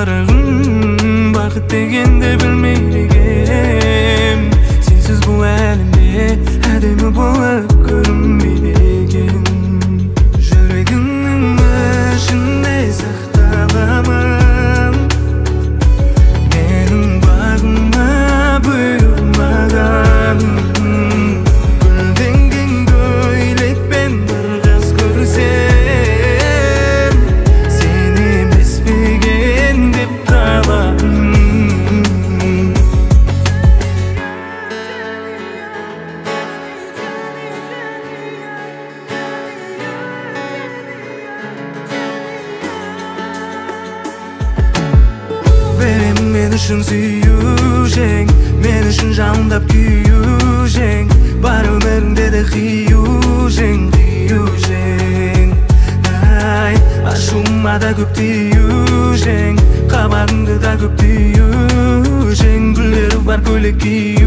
жарығым, бақыт дегенде білмеймін. Сенсіз бұл әлемде әдемі болып көрінбеген. Жүрегімнің ішінде сақталамын менің бағыма бұйырмаған. Гүлденген көйлекпен бір қыз көрсем, сен емеспеген деп қаламын. Беремін мен үшін сүйушең, мен үшін жалындап күйушең, бар өміріңде де қиюшең. Ай, ашуыма да көп тиюшең, қабағыңды да көп тиюшең, гүлдері бар көйлек кию